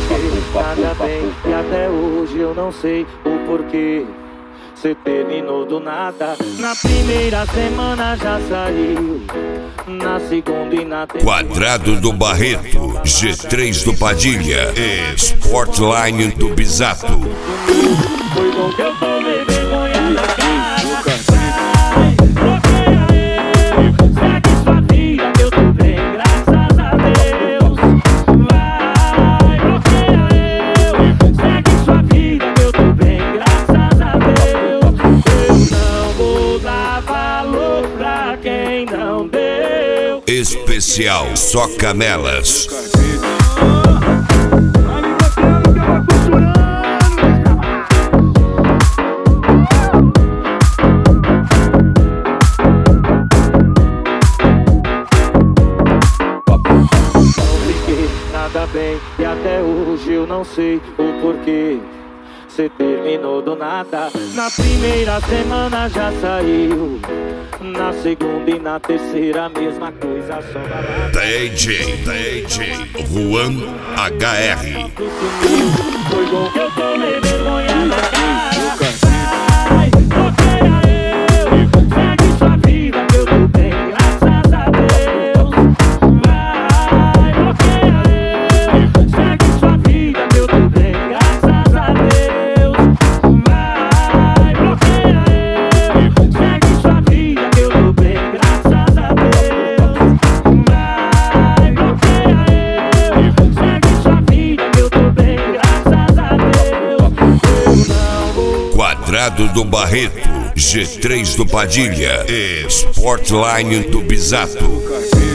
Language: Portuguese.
nada bem e até hoje eu não sei o porquê. Cê terminou do nada. Na primeira semana já saiu, na segunda e na terceira. Quadrado do Barreto, G3 do Padilha, Sportline do Bisato. Foi bom que eu tomei vergonha na cara. Especial Só Canelas. Nada bem e até hoje eu não sei o porquê. Cê terminou do nada. Na primeira semana já saiu, na segunda e na terceira a mesma coisa, só DJ Juan HR. Foi bom que eu tomei vergonha na cara. Quadrado do Barreto, G3 do Padilha, Sportline do Bisato.